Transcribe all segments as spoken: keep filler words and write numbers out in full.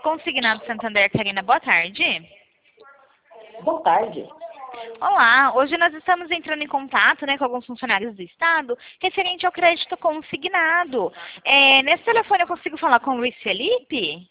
Consignado Santander, Karina, boa tarde. Boa tarde. Olá, hoje nós estamos entrando em contato, né, com alguns funcionários do Estado referente ao crédito consignado. É, nesse telefone eu consigo falar com o Luiz Felipe?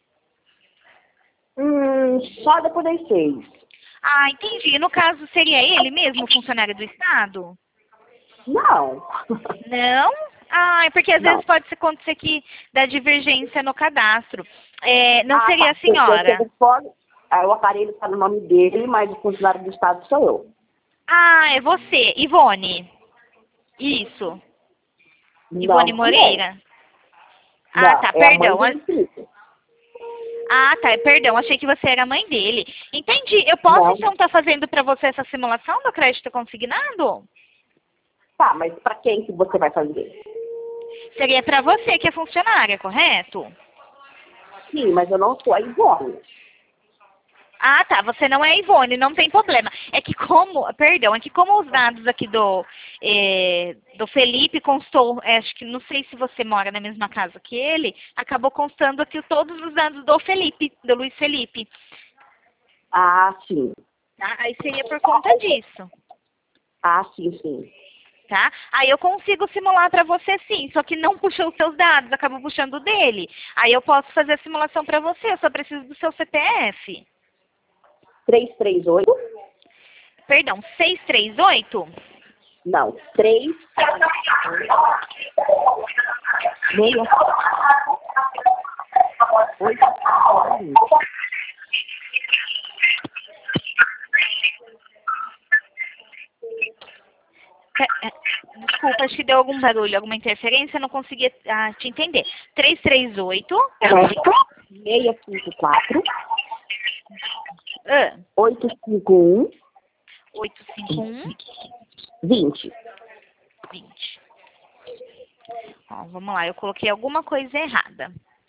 Hum, só depois das seis. Ah, entendi. No caso, seria ele mesmo, o funcionário do Estado? Não. Não? Ah, é porque às Não. vezes pode acontecer que dá divergência no cadastro. É, não Ah, seria tá. a senhora? O telefone, ah, o aparelho está no nome dele, mas o funcionário do Estado sou eu. Ah, é você, Ivone. Isso. Ivone Não, também. Moreira? Ah, Não, tá, é a mãe perdão. do Felipe. Ah, tá, perdão, achei que você era a mãe dele. Entendi. Eu posso Não. então estar fazendo para você essa simulação do crédito consignado? Tá, mas para quem que você vai fazer? Seria para você que é funcionária, correto? Sim, mas eu não sou a Ivone. Ah, tá, você não é Ivone, não tem problema. É que como, perdão, é que como os dados aqui do, eh, do Felipe constou, eh, acho que não sei se você mora na mesma casa que ele, acabou constando aqui todos os dados do Felipe, do Luiz Felipe. Ah, sim. Tá? Aí seria por conta disso. Ah, sim, sim. Tá? Aí eu consigo simular para você sim, só que não puxou os seus dados, acabou puxando o dele. Aí eu posso fazer a simulação para você, eu só preciso do seu C P F. trezentos e trinta e oito? Perdão, seiscentos e trinta e oito? Não, três. Meia. Oito. É, é, Desculpa, acho que deu algum barulho, alguma interferência, eu não conseguia ah, te entender. trezentos e trinta e oito? Meia cinco quatro. Ah, Oito cinco um. oito cinco um, Vinte. vinte. Ó, vamos lá, eu coloquei alguma coisa errada.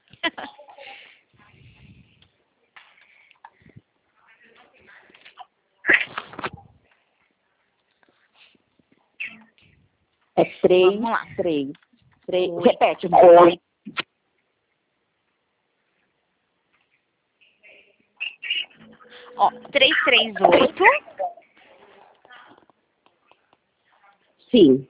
É três, Vamos lá. três, três. Oito. Repete. Oito. Ó, trezentos e trinta e oito, Sim.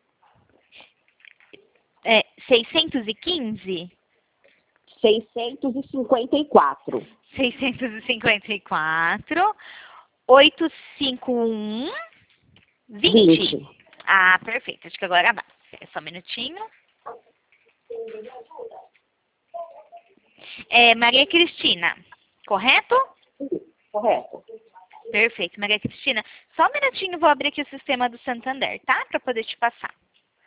é, seiscentos e quinze, Seiscentos e cinquenta e quatro. seiscentos e cinquenta e quatro, oitocentos e cinquenta e um, vinte. Vinte. Ah, perfeito. Acho que agora vai. É só um minutinho. É Maria Cristina, correto? Correto. Perfeito, Maria Cristina. Só um minutinho, vou abrir aqui o sistema do Santander, tá? Para poder te passar.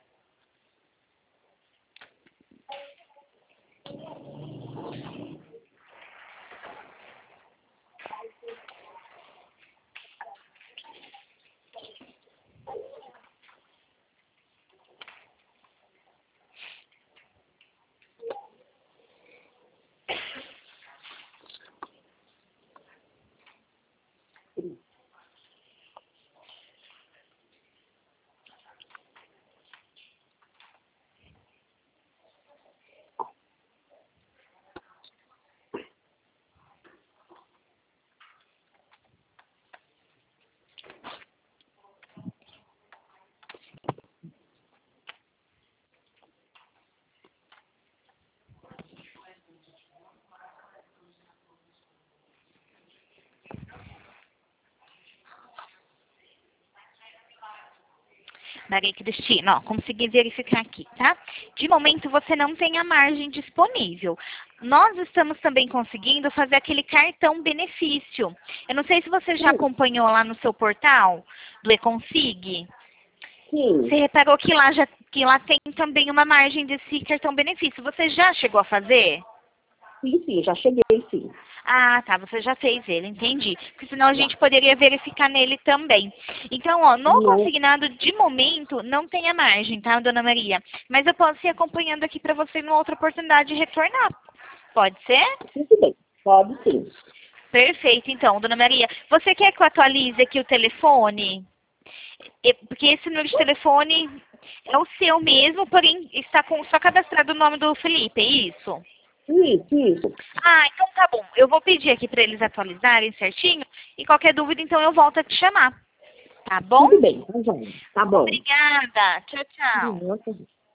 Maria Cristina, ó, consegui verificar aqui, tá? De momento você não tem a margem disponível. Nós estamos também conseguindo fazer aquele cartão benefício. Eu não sei se você já Sim. acompanhou lá no seu portal do eConsig. Sim. Você reparou que lá, já, que lá tem também uma margem desse cartão benefício. Você já chegou a fazer? Sim, sim, já cheguei, sim. Ah, tá, você já fez ele, entendi. Porque senão a gente poderia verificar nele também. Então, ó, no Não. consignado, de momento, não tem a margem, tá, dona Maria? Mas eu posso ir acompanhando aqui para você numa outra oportunidade de retornar. Pode ser? Tudo bem. Pode sim. Perfeito, então, dona Maria. Você quer que eu atualize aqui o telefone? E- Porque esse número de telefone é o seu mesmo, porém está com, só cadastrado o nome do Felipe, é isso? Isso, isso. Ah, então tá bom. Eu vou pedir aqui para eles atualizarem certinho e qualquer dúvida, então eu volto a te chamar. Tá bom? Tudo bem, tá bom. Tá bom. Obrigada. Tchau, tchau. Uhum.